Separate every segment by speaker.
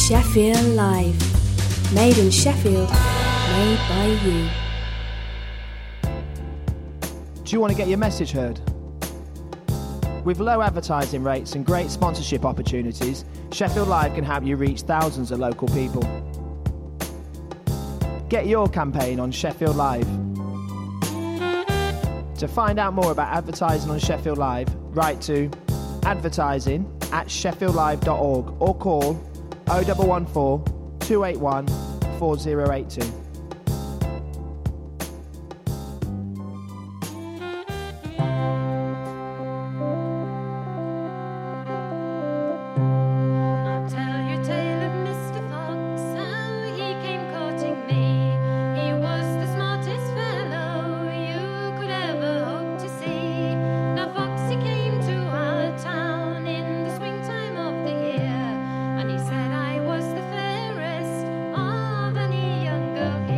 Speaker 1: Sheffield Live. Made in Sheffield, made by you.
Speaker 2: Do you want to get your message heard? With low advertising rates and great sponsorship opportunities, Sheffield Live can help you reach thousands of local people. Get your campaign on Sheffield Live. To find out more about advertising on Sheffield Live, write to advertising@sheffieldlive.org or call 0114 281 4082.
Speaker 3: Said I was the fairest of any young girl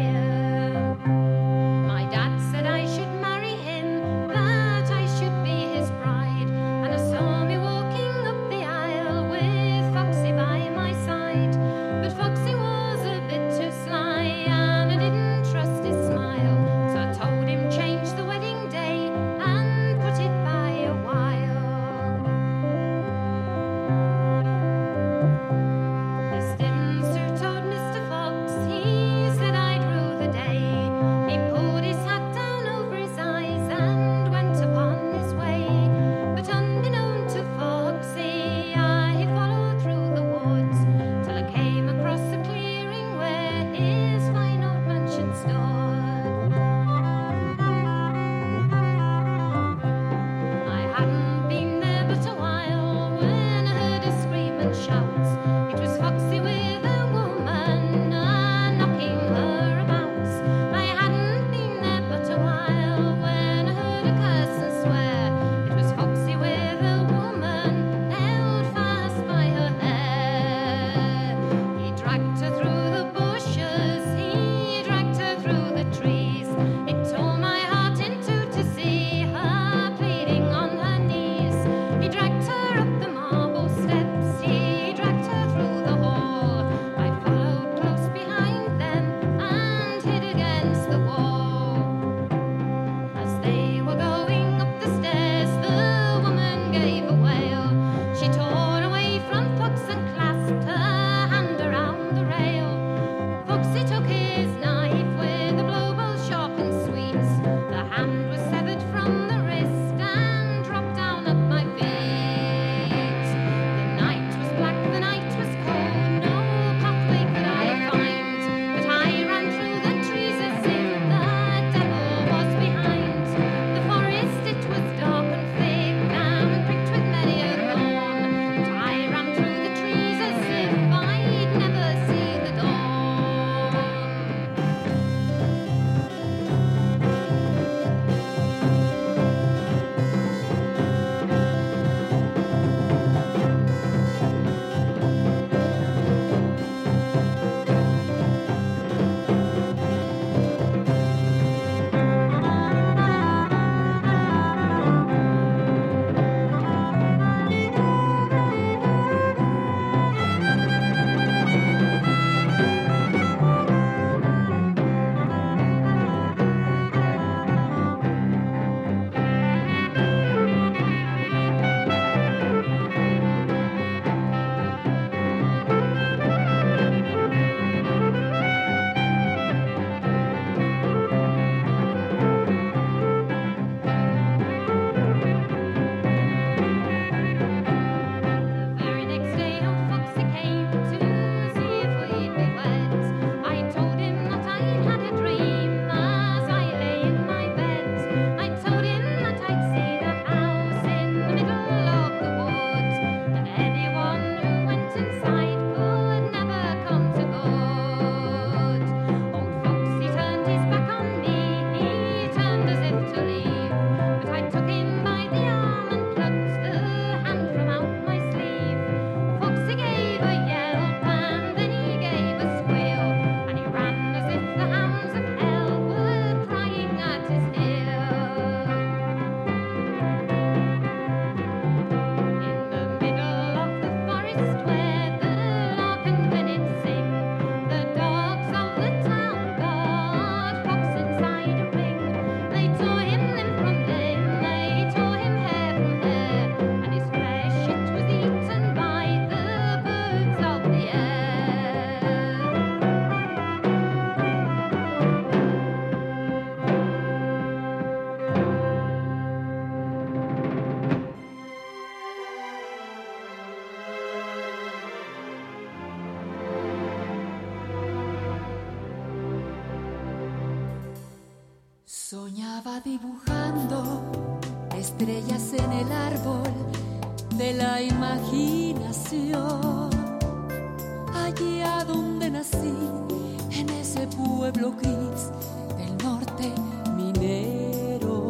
Speaker 3: Soñaba dibujando estrellas en el árbol de la imaginación. Allí a donde nací, en ese pueblo gris del norte minero.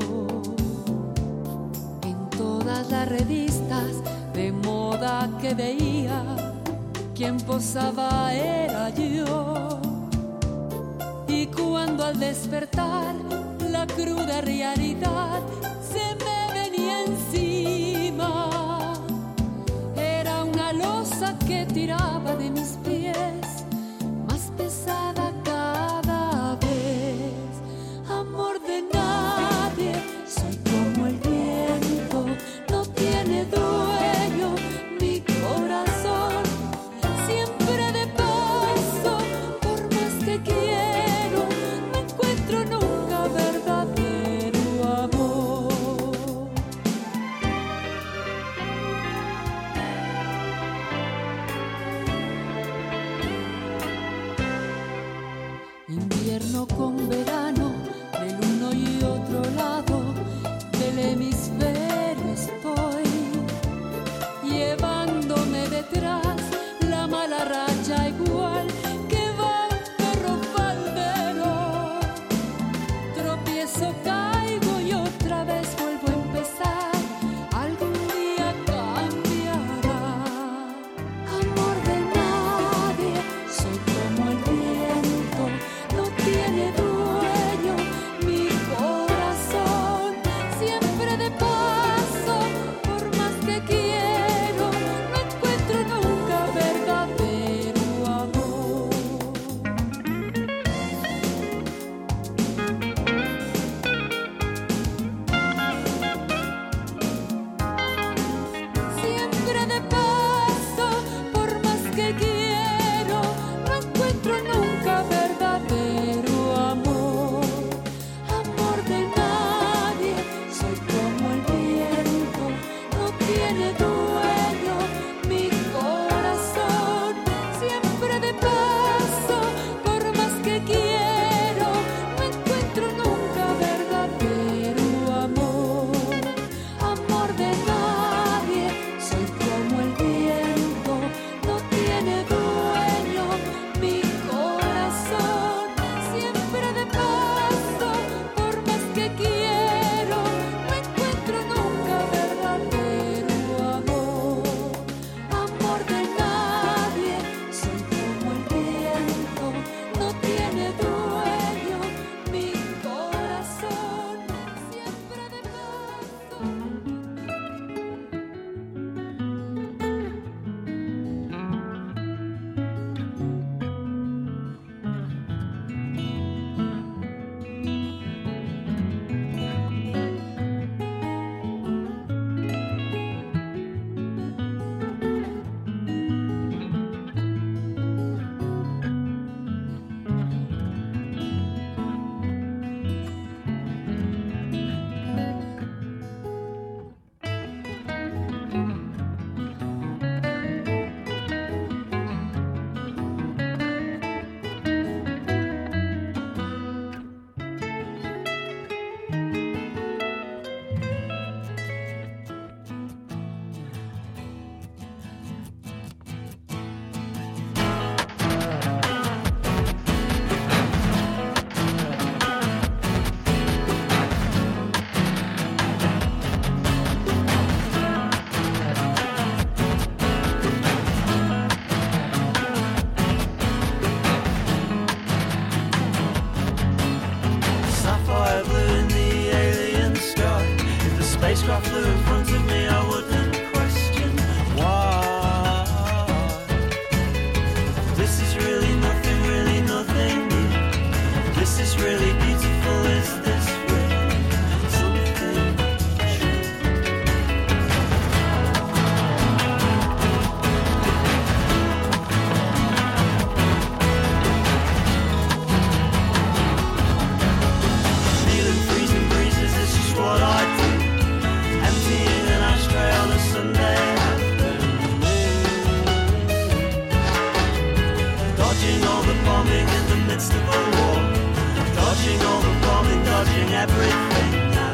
Speaker 3: En todas las revistas de moda que veía, quien posaba era yo. Y cuando al despertar la cruda realidad se me venía encima, era una losa que tiraba de mis pies, más pesada cada vez. Amor de nadie, soy como el viento, no tiene dueño mi corazón, siempre de paso, por más que quiero, no encuentro nunca verdadero amor. Invierno con verano, del uno y otro lado del hemisferio estoy, llevándome detrás la mala racha igual que va un perro faldero. Tropiezo, caigo y otra vez vuelvo a empezar, algún día cambiará. Amor de nadie, soy como el viento, no tiene dueño mi corazón, siempre de paso, por más que quiero, no encuentro nunca verdadero amor. Siempre de paso, por más que quiero, no encuentro nunca verdadero amor. Amor de nadie, soy como el viento, no tiene dueño mi corazón, siempre de paso, por más que quiero, no encuentro nunca verdadero amor. Amor de nadie, soy como el viento, no tiene dueño mi corazón, siempre de paso, por más que quiero, no encuentro nunca verdadero amor. Amor de nadie, soy como el viento, no tiene dueño mi corazón, siempre de paso.
Speaker 4: Sapphire blue in the alien sky. If the spacecraft flew in front of me, I wouldn't question why. This is really nothing new. This is really beautiful. Is this really something true? Feeling freezing breezes is just what I do. Emptying an ashtray on a Sunday afternoon. Dodging all the bombing in the midst of a war. Dodging all the bombing, dodging everything at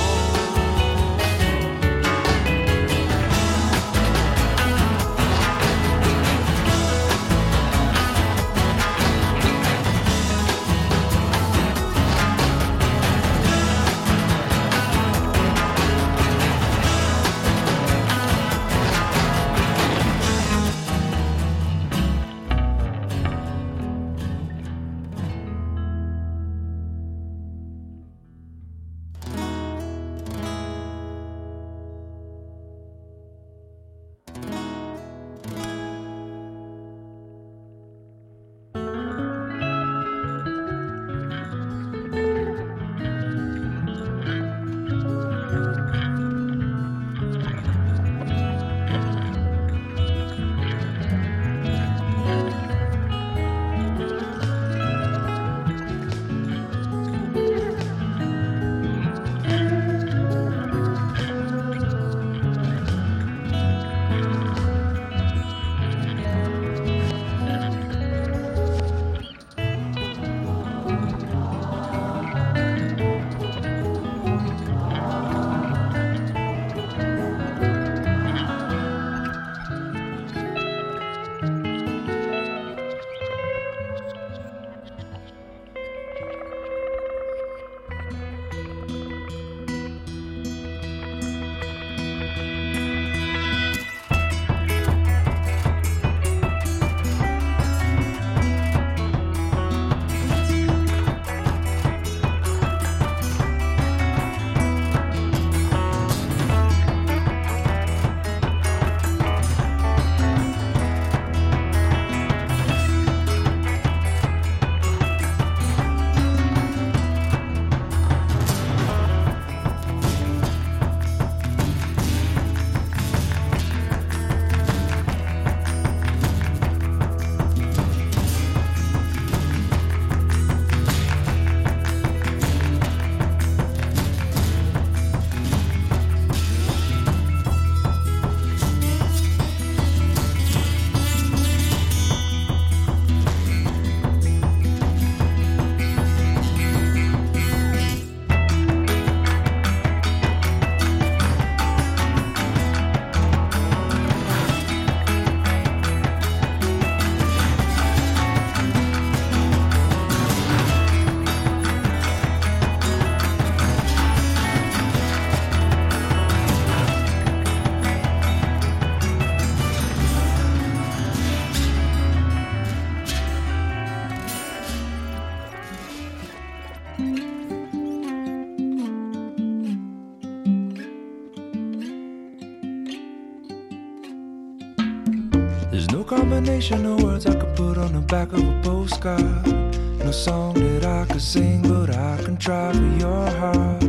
Speaker 5: There's no combination of words I could put on the back of a postcard. No song that I could sing, but I can try for your heart.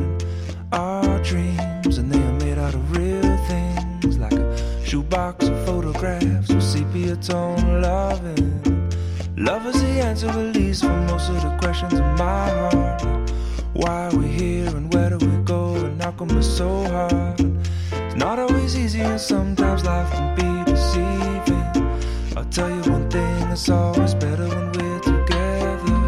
Speaker 5: Our dreams, and they are made out of real things, like a shoebox of photographs with sepia tone loving. Love is the answer, at least, for most of the questions in my heart. Why are we here and where do we go and how come it's so hard? It's not always easy and sometimes life can be deceiving. I'll tell you one thing, it's always better when we're together.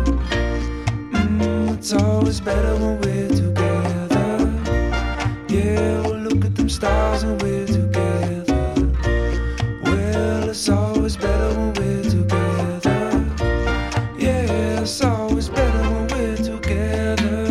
Speaker 5: It's always better when we're together. Yeah, we'll look at them stars and we're together. Well, it's always better when we're together. Yeah, it's always better when we're together.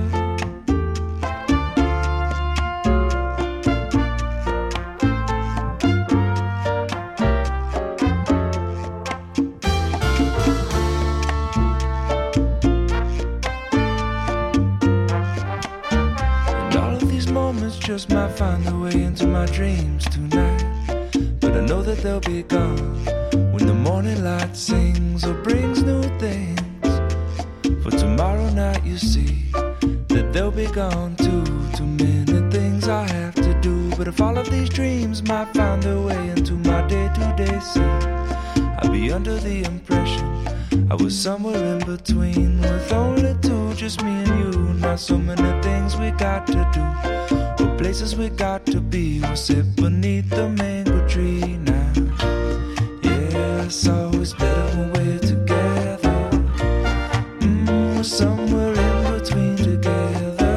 Speaker 5: Just might find their way into my dreams tonight, but I know that they'll be gone when the morning light sings or brings new things. For tomorrow night you see that they'll be gone too. Too many things I have to do, but if all of these dreams might find their way into my day-to-day scene, I'd be under the impression I was somewhere in between, with only two, just me and you. Not so many things we got to do, places we got to be. We'll sit beneath the mango tree now. Yeah, it's always better when we're together. We're somewhere in between together.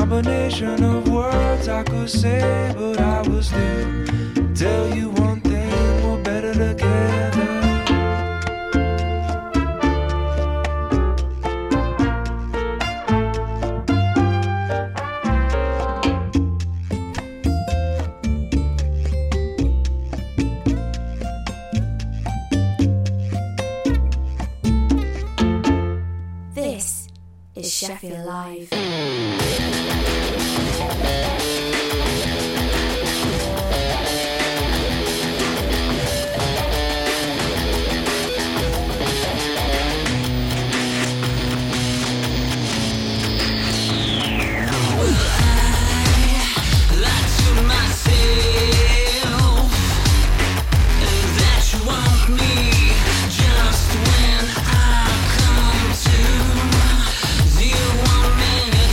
Speaker 5: combination of words I could say, but I will still tell you one thing, we're better together.
Speaker 1: This is Sheffield Live.
Speaker 6: Just when I come to, do you want me?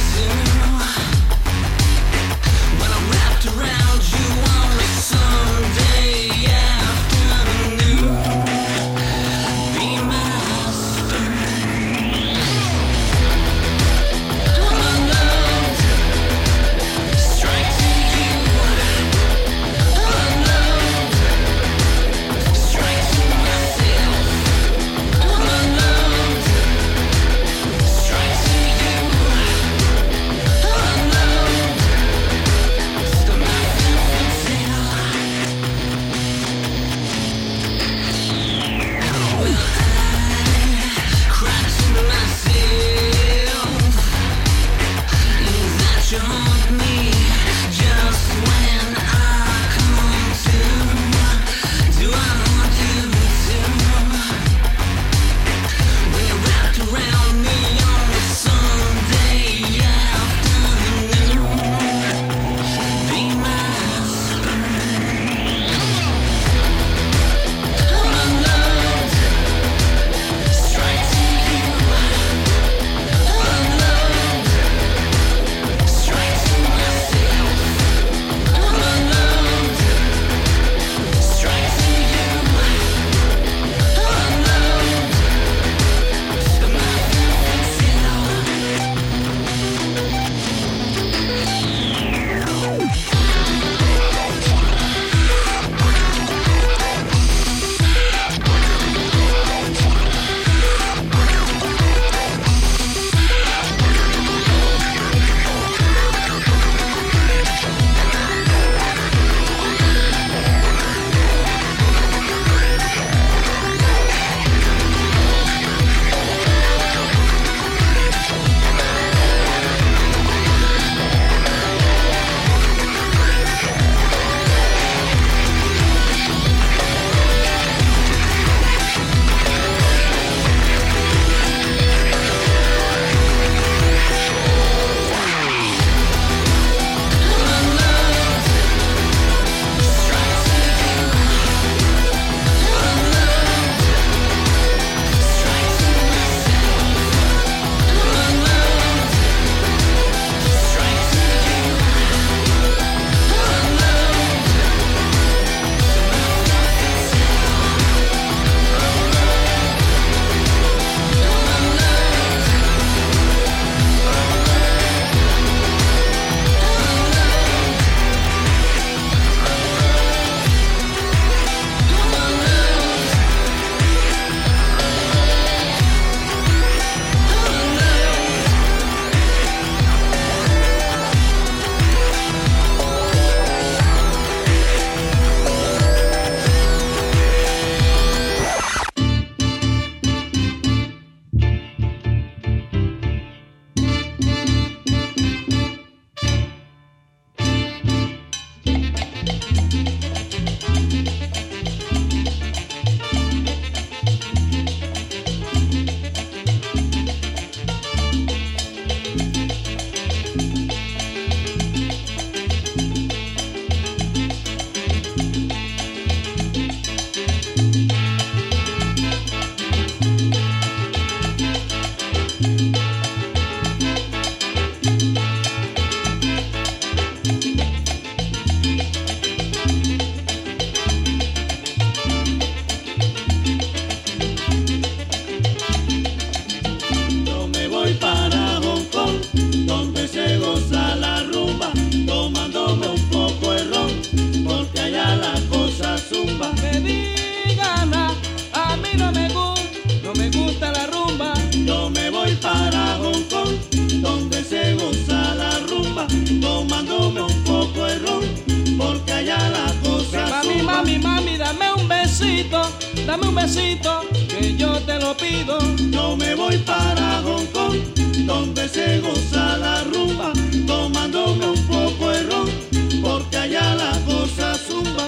Speaker 6: dame un besito que yo te lo pido.
Speaker 4: Yo me voy para Hong Kong, donde se goza la rumba, tomándome un poco de ron, porque allá la cosa zumba.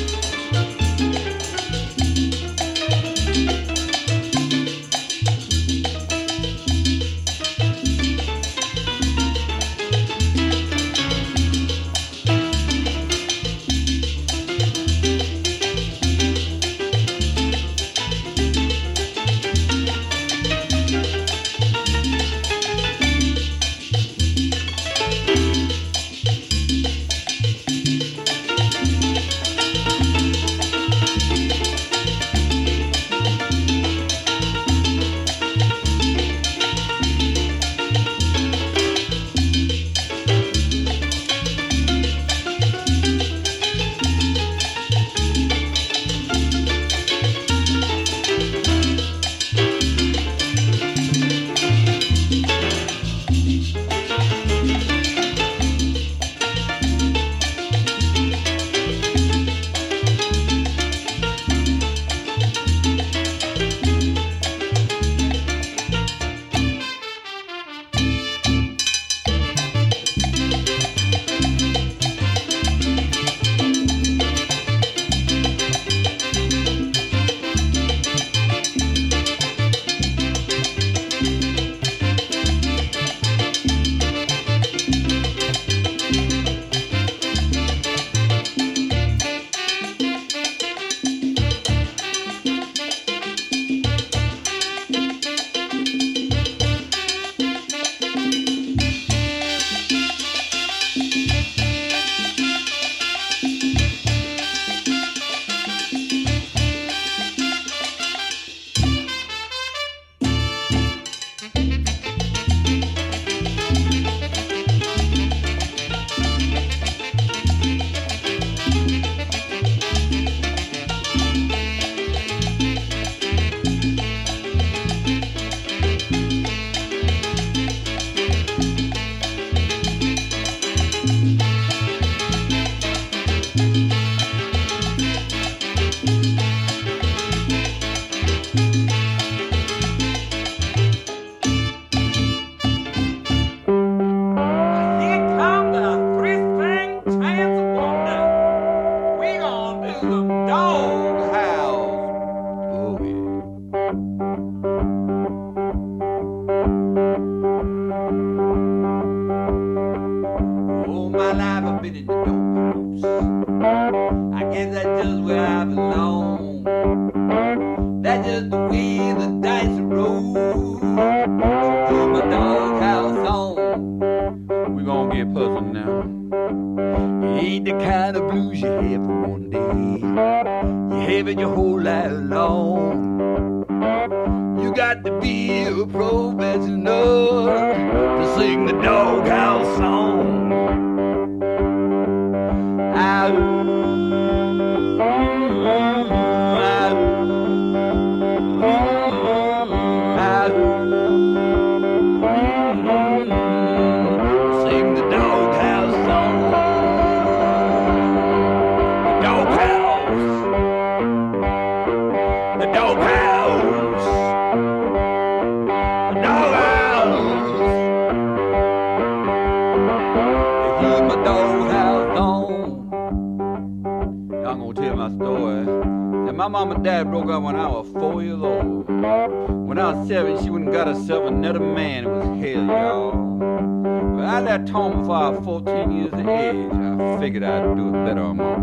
Speaker 7: Figured I'd do it better on my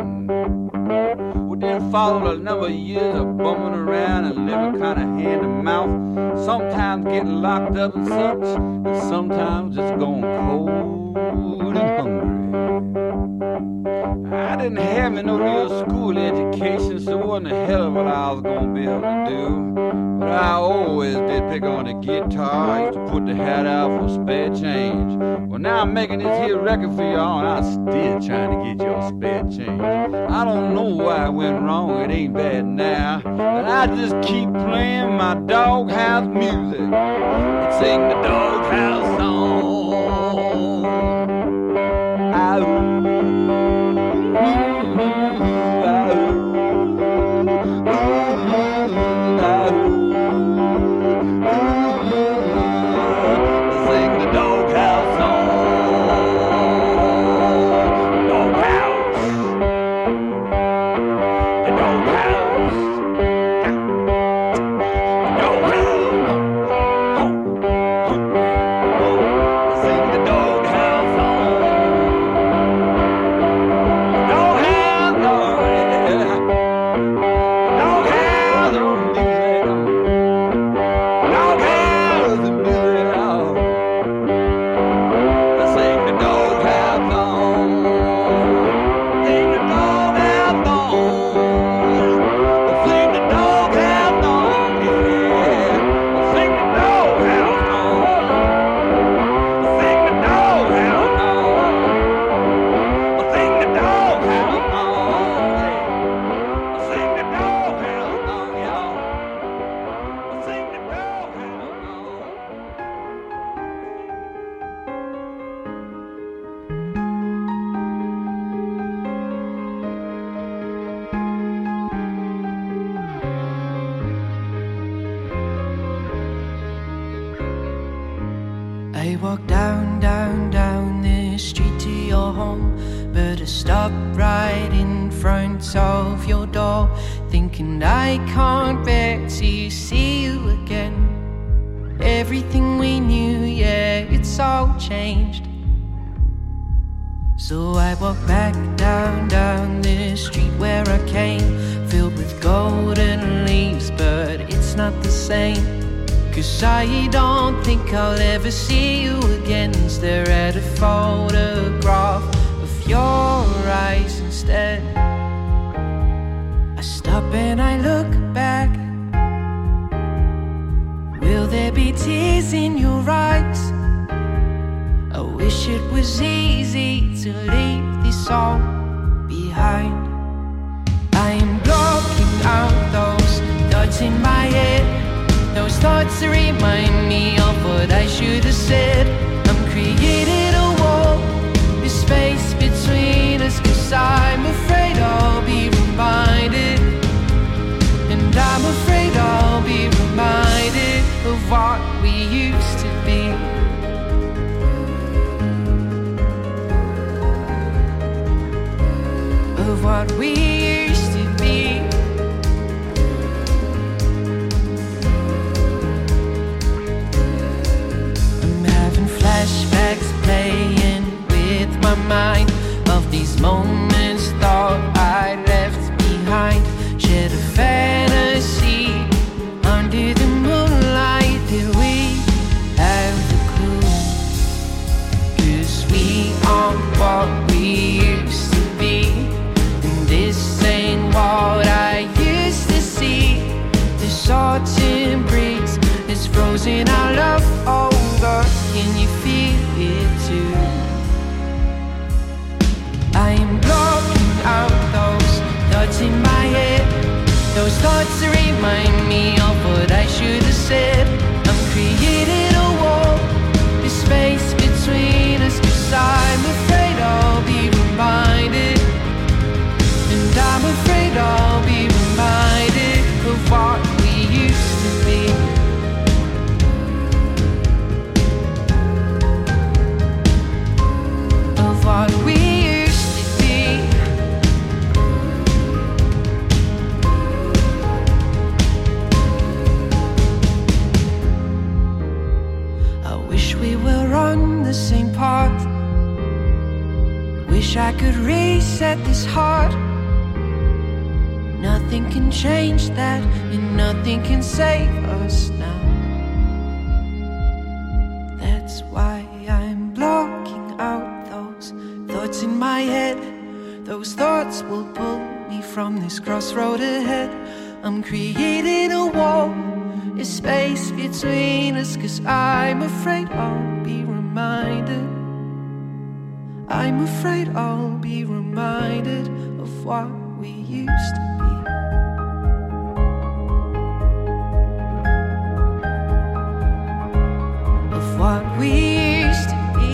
Speaker 7: own. Well, then followed a number of years of bumming around and living kind of hand to mouth. Sometimes getting locked up and such, and sometimes just going cold and hungry. I didn't have no real school education, so it wasn't a hell of what I was gonna be able to do. But I always did pick on the guitar. I used to put the hat out for spare change. Well, now I'm making this here record for y'all, and I'm still trying to get your spare change. I don't know why I went wrong, it ain't bad now, but I just keep playing my doghouse music and sing the doghouse song. Ow.
Speaker 8: have stopped right in front of your door, thinking I can't bear to see you again. Everything we knew, yeah, it's all changed. So I walk back down the street where I came, filled with golden leaves, but it's not the same. 'Cause I don't think I'll ever see you again. Stare at a photograph of your eyes instead. I stop and I look back. Will there be tears in your eyes? I wish it was easy to leave this all behind. I am blocking out those thoughts in my head, those thoughts that remind me of what I should have said. I'm creating a wall, a space between us, 'cause I'm afraid I'll be reminded. And I'm afraid I'll be reminded of what we used to be. Of what we used to be. I'm having flashbacks playing with my mind of these moments thought I left behind. Shared a fantasy under the moonlight. Did we have the clue? 'Cause we aren't what we used to be. This ain't what I used to see. This autumn breeze is frozen our love over. Can you feel it too? I am blocking out those thoughts in my head, those thoughts that remind me of what I should have said. I'm creating a wall, a space between us, 'cause I'm afraid I'll be reminded. And I'm afraid I'll be reminded of what we used to be. Of what we used to be. I wish we were on the same path. Wish I could reset this heart. Nothing can change that, and nothing can save us now. That's why I'm blocking out those thoughts in my head. Those thoughts will pull me from this crossroad ahead. I'm creating a wall, a space between us, 'cause I'm afraid I'll be reminded. I'm afraid I'll be reminded of what we used to be. Of what we used to be.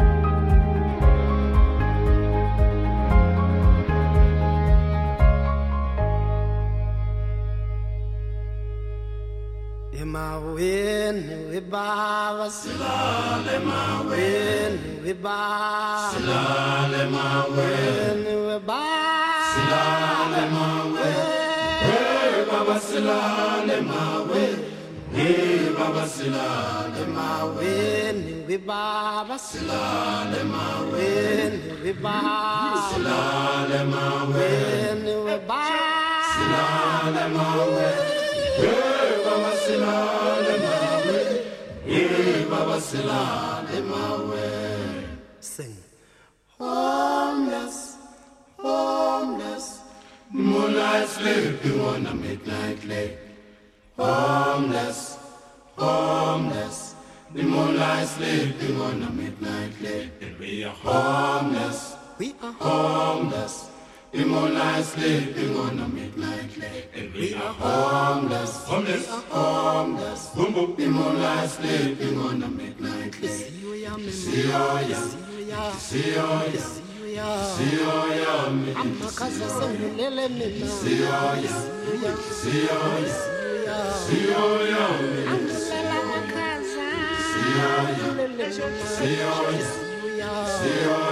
Speaker 9: Emaweni webaba silale maweni webaba silale maweni webaba silale maweni webaba silale maweni webaba silale maweni webaba silale maweni webaba silale maweni webaba silale maweni. Baba silale mawe, Baba silale mawe. Sing. Homeless, homeless, moonlight sleeping on a midnight lake. Homeless, homeless, the moonlight sleeping on a midnight lake. And we are homeless, we are homeless. The moonlight sleeping on a midnight lake. And we are homeless, homeless, homeless. Boom boom. The moonlight sleeping on a midnight lake. See ya, see ya, see ya, amakaza sengilele mina. See ya, see ya, see ya, angilela makaza. See ya, see ya, see ya.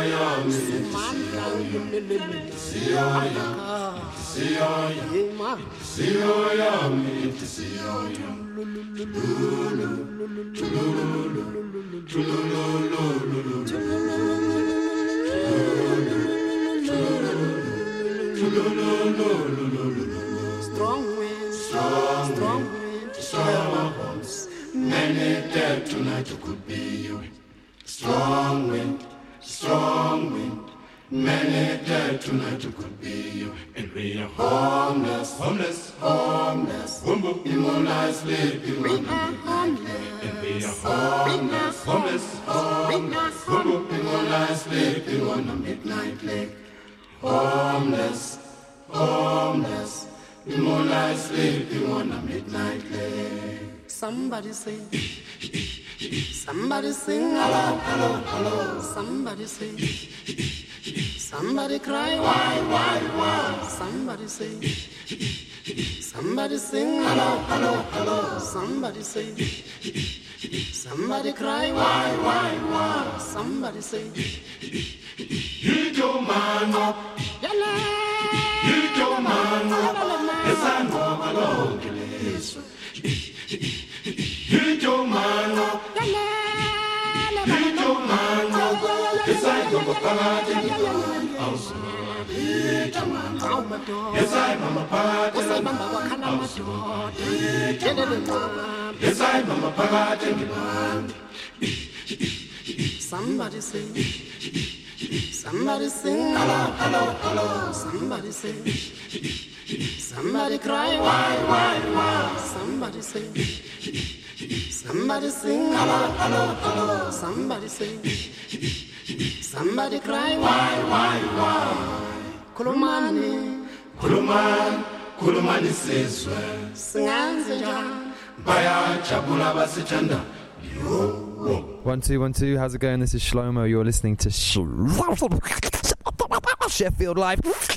Speaker 9: Strong wind, strong wind, strong winds. Many dead tonight who could be you. Strong wind, many dead tonight who could be you. And we are homeless, homeless, homeless. Immobilized, sleeping. We are homeless. And we are homeless, homeless, homeless. Immobilized, sleeping on a midnight lake. Homeless, homeless. Immobilized, sleeping on a midnight lake. Somebody sing. Somebody sing, hello, hello, hello. Somebody sing. Somebody cry, why? Somebody sing. Somebody sing, hello, hello, hello. Somebody sing. Somebody cry, why? Somebody sing. You don't mind up. You don't mind up. Yes, I know my Lord. You don't mind up. You don't mind up. Yes, I know my party. Yes, I know my party. Yes, I know my party. Somebody sing. Somebody sing, hello, hello, hello. Somebody sing. Somebody cry, why? Somebody sing. Somebody sing, hello, hello, hello. Somebody sing. Somebody cry, why? Kulumani, kulumani siswe. Singanze njani. Baya chabula basichanda. Yo.
Speaker 10: 1 2 1 2. How's it going? This is Shlomo. You're listening to Sheffield Live.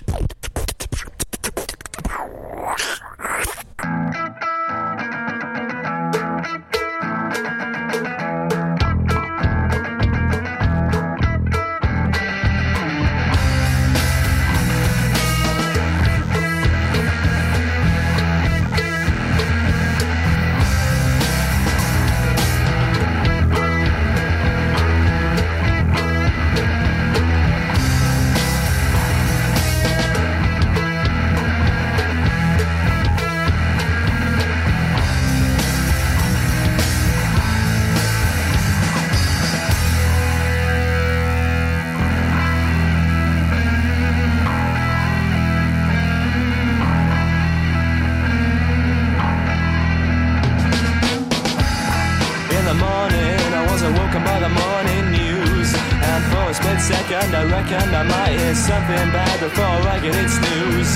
Speaker 11: I reckon I might hear something bad before I get its news.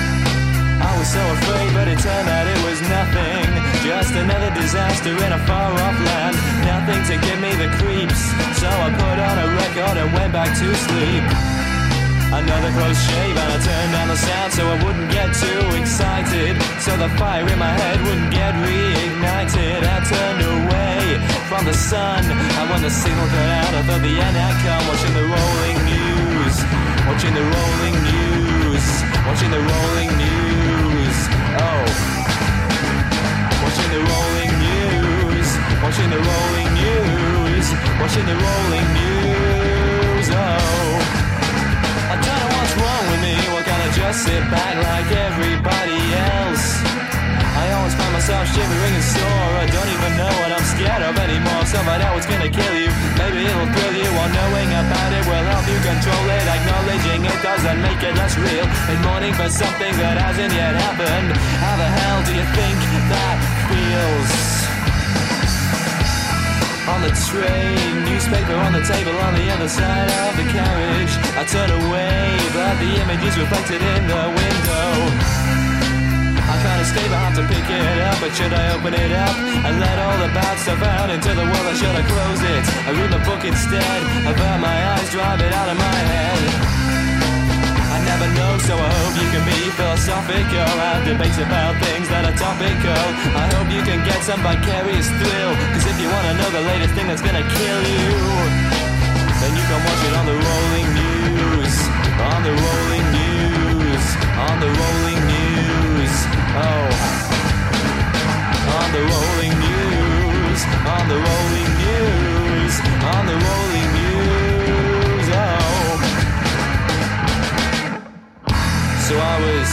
Speaker 11: I was so afraid, but it turned out it was nothing. Just another disaster in a far-off land. Nothing to give me the creeps. So I put on a record and went back to sleep. Another close shave and I turned down the sound so I wouldn't get too excited. So the fire in my head wouldn't get reignited. I turned away from the sun, and when the signal cut out I thought the end had come. Watching the rolling news, watching the rolling news, watching the rolling news. Oh, watching the rolling news, watching the rolling news, watching the rolling news. Oh, I don't know what's wrong with me. Why can't I just sit back like everybody else? I always find myself shivering and sore. I don't even know what I'm scared of anymore. So I know it's gonna kill you. Maybe it'll thrill you, or knowing about it will help you control it. Acknowledging it doesn't make it less real. And mourning for something that hasn't yet happened. How the hell do you think that feels? On the train, newspaper on the table on the other side of the carriage. I turn away, but the image is reflected in the window. I can't escape, I have to pick it up. But should I open it up and let all the bad stuff out into the world, or should I close it? I read the book instead. I burn my eyes, drive it out of my head. I never know, so I hope you can be philosophical. Have debates about things that are topical. I hope you can get some vicarious thrill. Cause if you wanna know the latest thing that's gonna kill you, then you can watch it on the rolling news.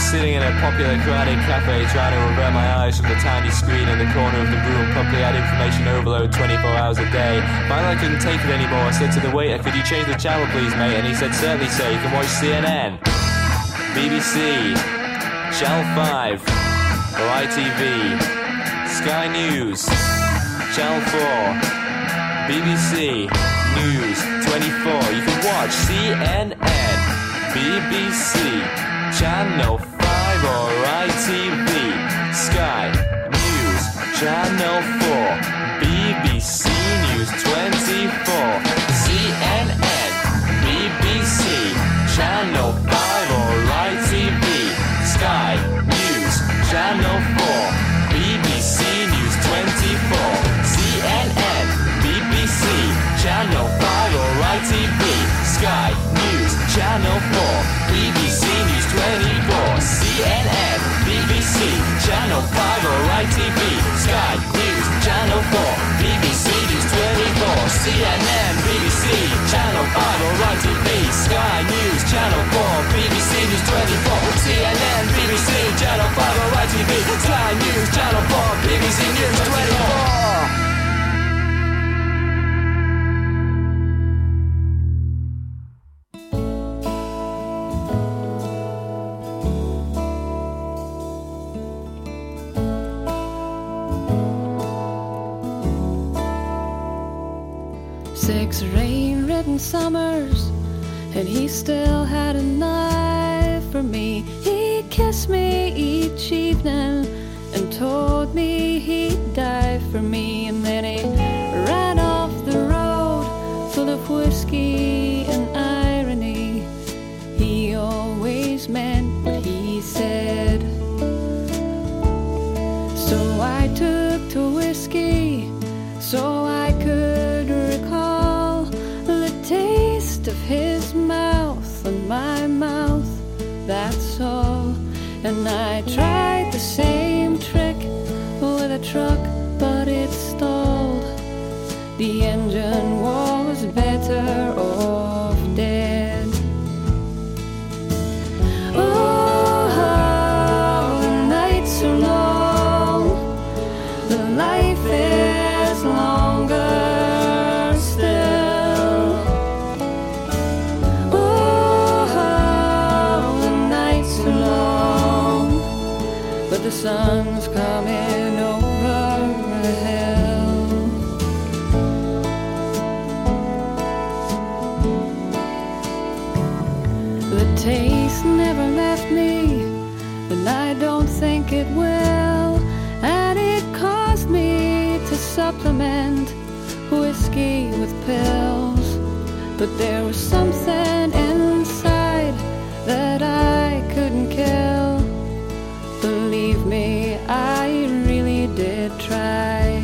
Speaker 11: sitting in a popular karate cafe trying to avert my eyes from the tiny screen in the corner of the room. Promptly had information overload 24 hours a day. Finally, I couldn't take it anymore. I said to the waiter, could you change the channel please, mate? And he said, certainly sir, you can watch CNN, BBC, Channel 5, or ITV, Sky News, Channel 4, BBC News 24. You can watch CNN, BBC, Channel 5 or ITV, Sky News, Channel 4, BBC News 24, CNN, BBC, Channel 5 or ITV, Sky News, Channel 4, BBC News 24, CNN, BBC, Channel 5 or ITV, Sky News, Channel 4, BBC News 24, CNN, BBC, Channel 5 or ITV, Sky News, Channel 4, BBC News 24, CNN, BBC, Channel 5 or ITV, Sky News, Channel 4, BBC News 24, CNN, BBC, Channel 5 or ITV, Sky News, Channel 4, BBC News 24.
Speaker 3: Six rain-ridden summers, and he still had a knife for me. He kissed me each evening and told me he'd die for me. And then he ran off the road full of whiskey and irony. He always meant what he said. So I took to whiskey so I could recall the taste of his mouth on my mouth, that's all. And I tried the same trick with a truck, but it stalled. The engine was better off dead. Oh, how the nights are long, the life is longer still. Oh, how the nights are long, but the sun's coming over the hill. The taste never left me, and I don't think it will. And it caused me to supplement whiskey with pills. But there was something inside that I couldn't kill. Believe me, I really did try.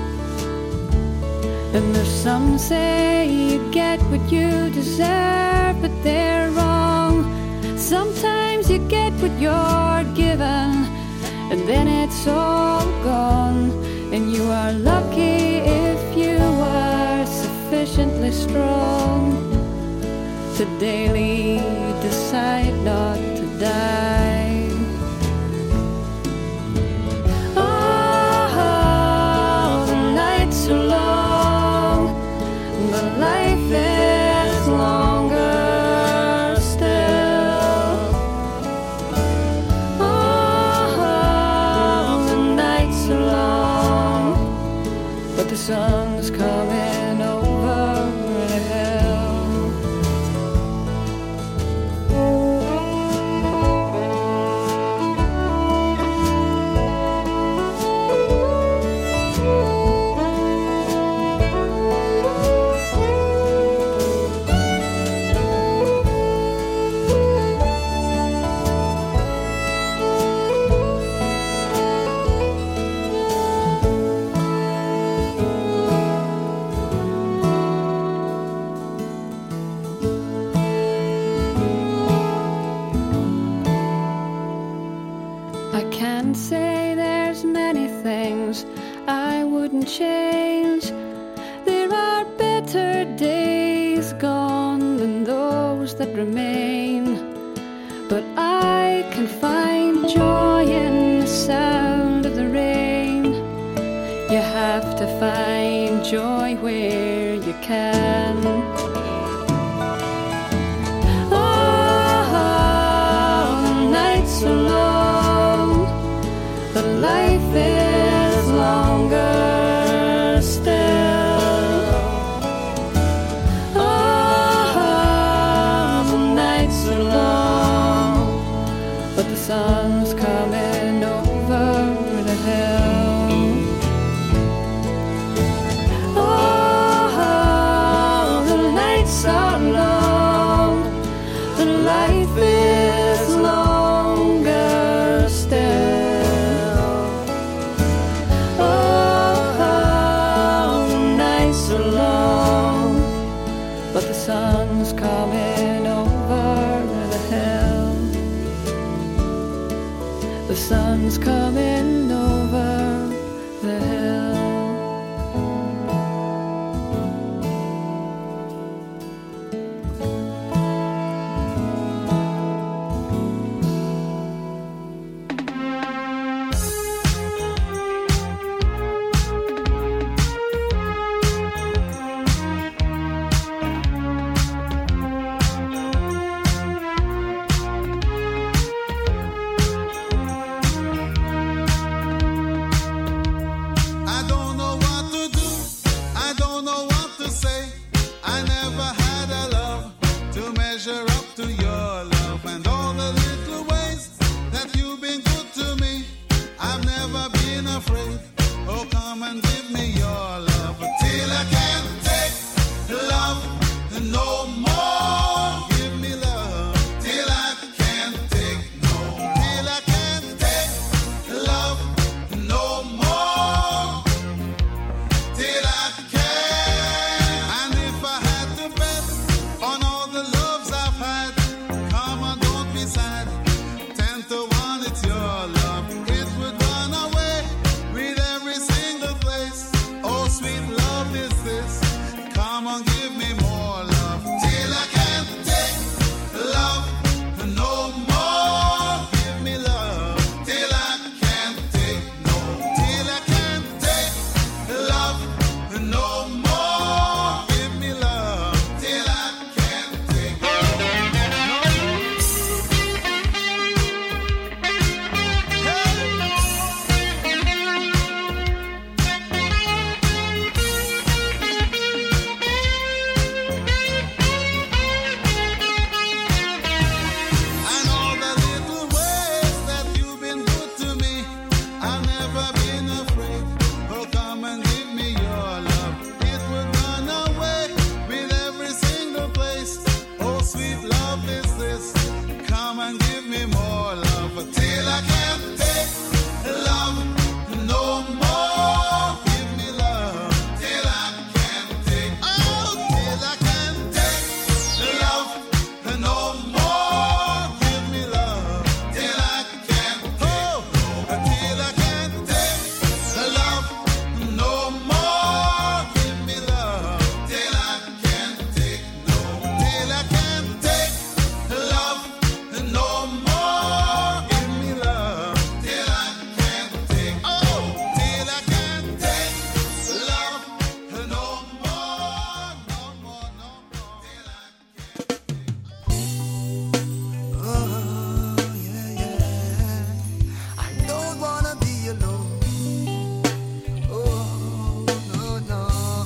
Speaker 3: And there's some say you get what you deserve, but they're wrong. Sometimes you get what you're given, and then it's all gone. And you are lucky if you are sufficiently strong to daily decide not to die. Oh, the nights are long, but life is longer still. Oh, the nights are long, but the sun's coming over the hill. I can't say there's many things I wouldn't change. There are better days gone than those that remain, but I can find joy where you can. Nights are long, but life is longer still. The nights are long, but the sun's coming over the hill. The nights are long, but life is longer still. The nights are long, but the sun's coming over the hill. The sun's coming over the hill.
Speaker 12: I don't know what to do, I don't know what to say. I never had a love to measure up to your love, and all the little ways that you've been good to me. I've never been afraid. Oh, come and give me your love till I can't take love no more. Give me love till I can't take no, till I can't take love no more. Till I can. And if I had to bet on all the loves I've had, come on, don't be sad. 10 to 1, it's your love. It would run away with every single place. Oh, sweet love is this. Come on, give me more love. Till I can't take love no more. Give me love. Till I can't take no. Till I can't take love no more. Give me love till I can't take no And all the little ways that you've been good to me, I've never been afraid. Oh, come and give me your love. It will run away with every single place. Oh, sweet love is this. Come and give me more love till I can't take love no more. Give me love till I can't take. Oh, till I can't take love no more. Give me love till I can't take. Oh, till I can't take love no more. Give me love till I can't take no, till I can't take love no more. Give me love till I can't take. Oh, till I can't take love no more, no more, no more. Till I
Speaker 13: I don't wanna be alone. Oh, no, no.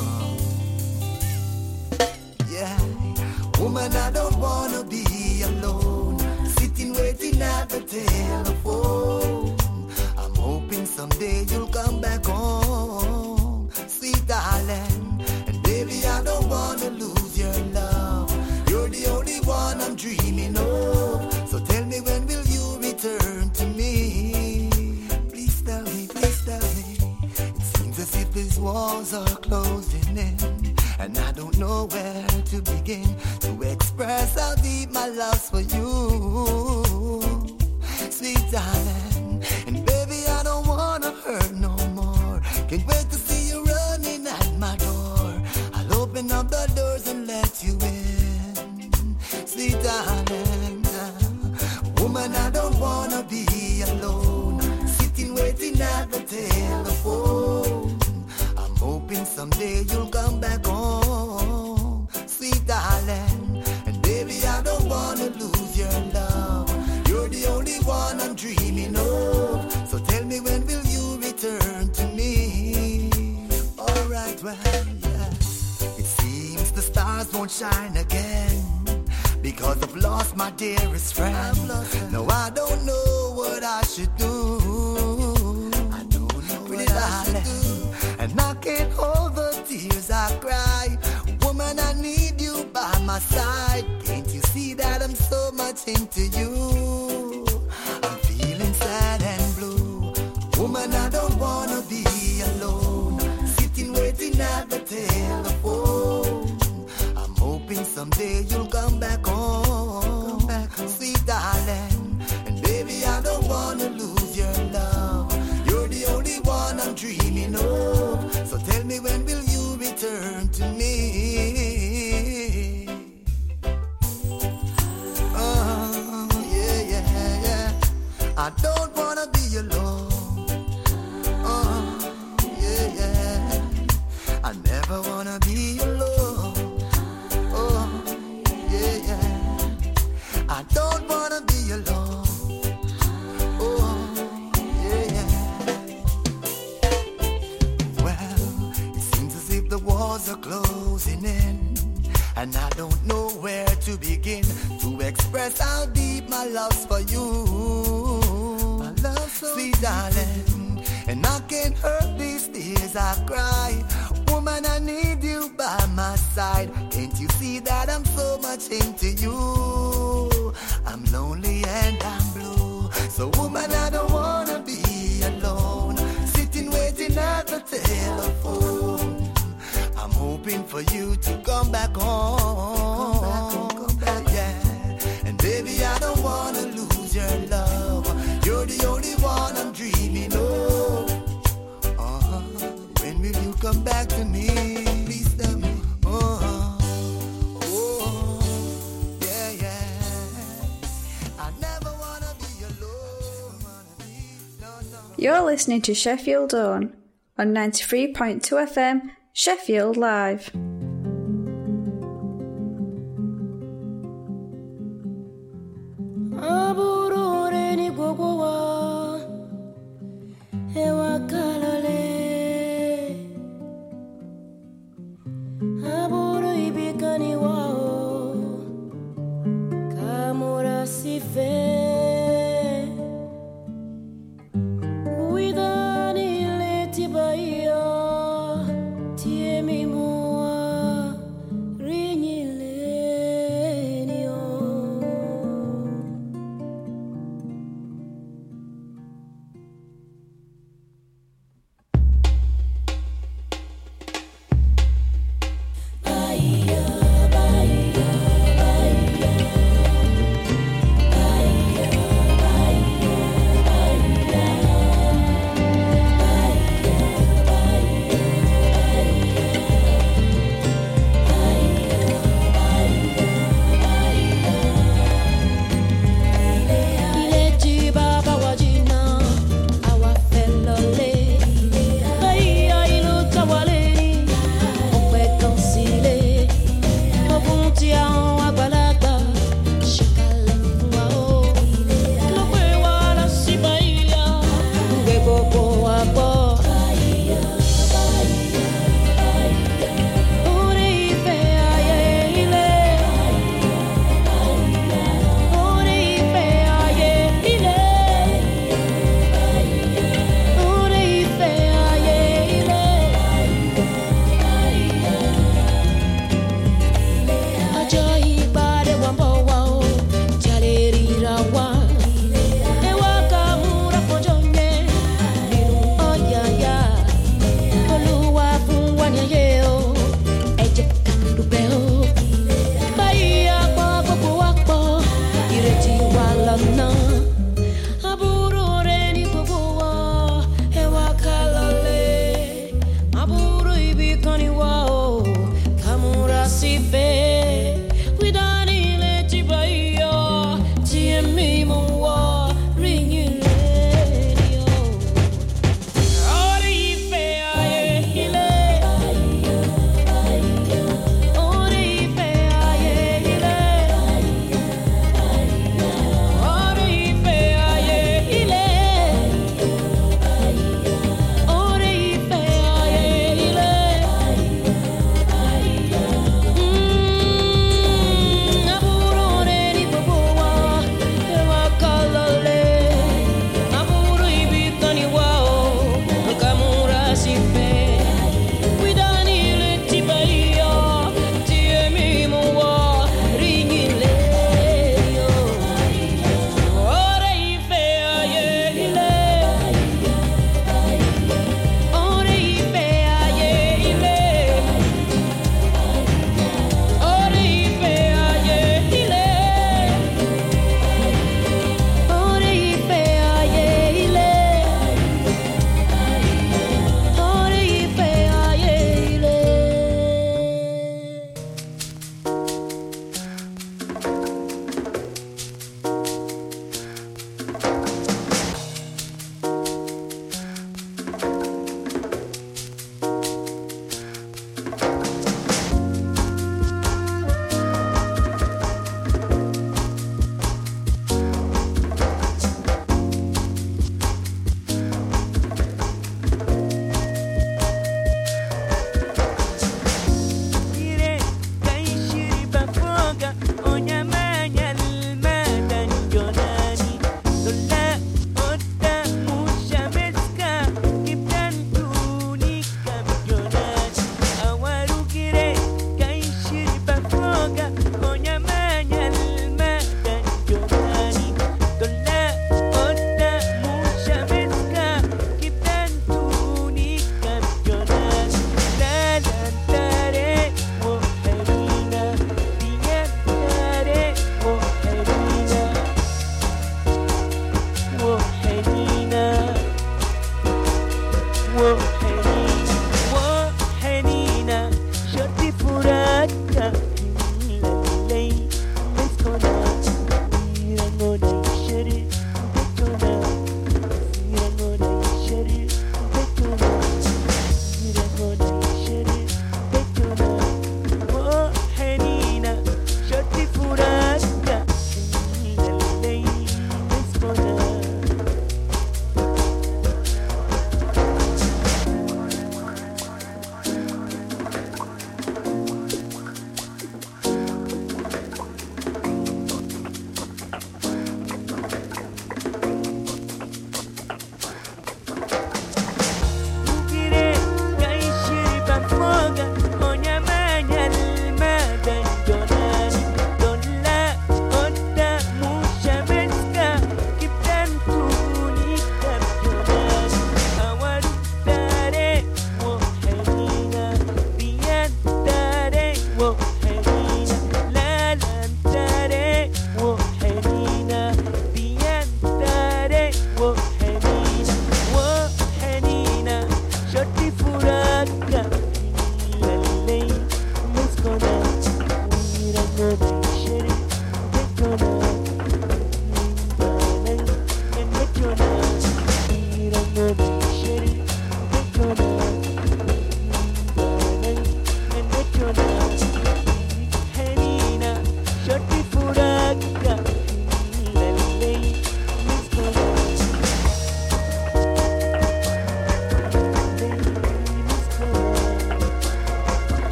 Speaker 13: Yeah, woman, I don't wanna be alone. Sitting waiting at the telephone. I'm hoping someday you'll come back home, sweet darling. And baby, I don't wanna lose your love. You're the only one I'm dreaming of. So tell me, when will you return to me? Please tell me, please tell me. It seems as if these walls are closing in, and I don't know where to begin to express how deep my love's for you, sweet darling. And baby, I don't wanna hurt no more. Can't wait to see you running at my door. I'll open up the doors and let you in, sweet darling. Woman, I don't wanna be alone, sitting waiting at the telephone. I'm hoping hoping someday you'll come back home, sweet darling. And baby, I don't wanna lose your love. You're the only one I'm dreaming of. So tell me, when will you return to me? Alright, well, yeah. It seems the stars won't shine again because I've lost my dearest friend. No, I don't know what I should do. I don't know what I should do. And I can't hold the tears I cry. Woman, I need you by my side. Can't you see that I'm so much into you? I'm feeling sad and blue. Woman, I don't wanna be alone, sitting waiting at the telephone. I'm hoping someday you'll come back home, sweet darling. And baby, I don't wanna lose your love. You're the only one I'm dreaming of. So tell me, when will you return to me? Yeah, yeah, yeah. I don't wanna be alone. Yeah, yeah. I never wanna be alone. Yeah, yeah. I don't wanna be alone. Yeah, yeah. Well, it seems as if the walls are closing in, and I don't know where to begin to express how deep my love's for you. My love, so sweet darling, and I can't hurt these tears I cry. Woman, I need you by my side. Can't you see that I'm so much into you? I'm lonely and I'm blue. So woman, I don't wanna be alone, sitting waiting at the telephone. I'm hoping for you to come back home. Come back, yeah. And baby, I don't wanna lose your love. You're the only one I'm dreaming of. When will you come back to me? Please tell me. Yeah, yeah. I never wanna be alone. No.
Speaker 14: You're listening to Sheffield On 93.2 FM, Sheffield Live.
Speaker 15: Aburureni gogowa ewa kalale aburu ibikani wao kamura sife kuidani leti baia tiemi moa rinyilenio. Bahia, Bahia, Bahia, Bahia.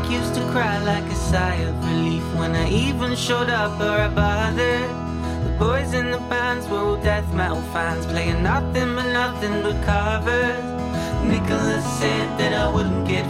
Speaker 8: Nick used to cry like a sigh of relief when I even showed up or I bothered. The boys in the bands were all death metal fans, playing nothing but covers. Nicholas said that I wouldn't get